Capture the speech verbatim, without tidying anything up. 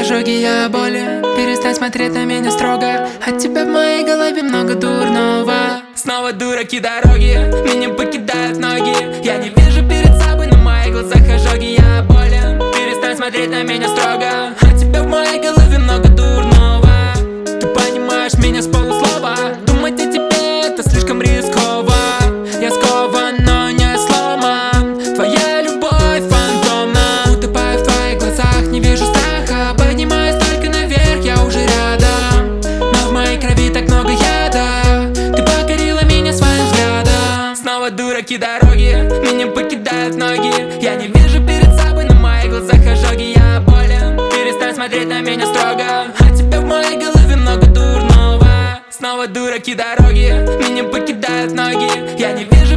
ожоги, я болен. Перестань смотреть на меня строго. От тебя в моей голове много дурного. Снова дураки дороги, меня покидают ноги. Я не вижу перед собой, на моих глазах ожоги, я болен. Перестань смотреть на меня строго. От тебя в моей голове много дурного. Ты понимаешь меня с полуслова. Думать о тебе это слишком рисково. Я скован, но не сломан. Твоя любовь фантомна. Утопаю в твоих глазах, не вижу страха. Поднимаюсь только наверх, я уже рядом. Но в моей крови так много яда. Ты покорила меня своим взглядом. Снова дураки дороги, меня покидают ноги. Я не вижу перед собой, на моих глазах ожоги, я болен. Перестань смотреть на меня строго. От тебя в моей голове много дурного. Снова дураки дороги, меня покидают ноги. Я не вижу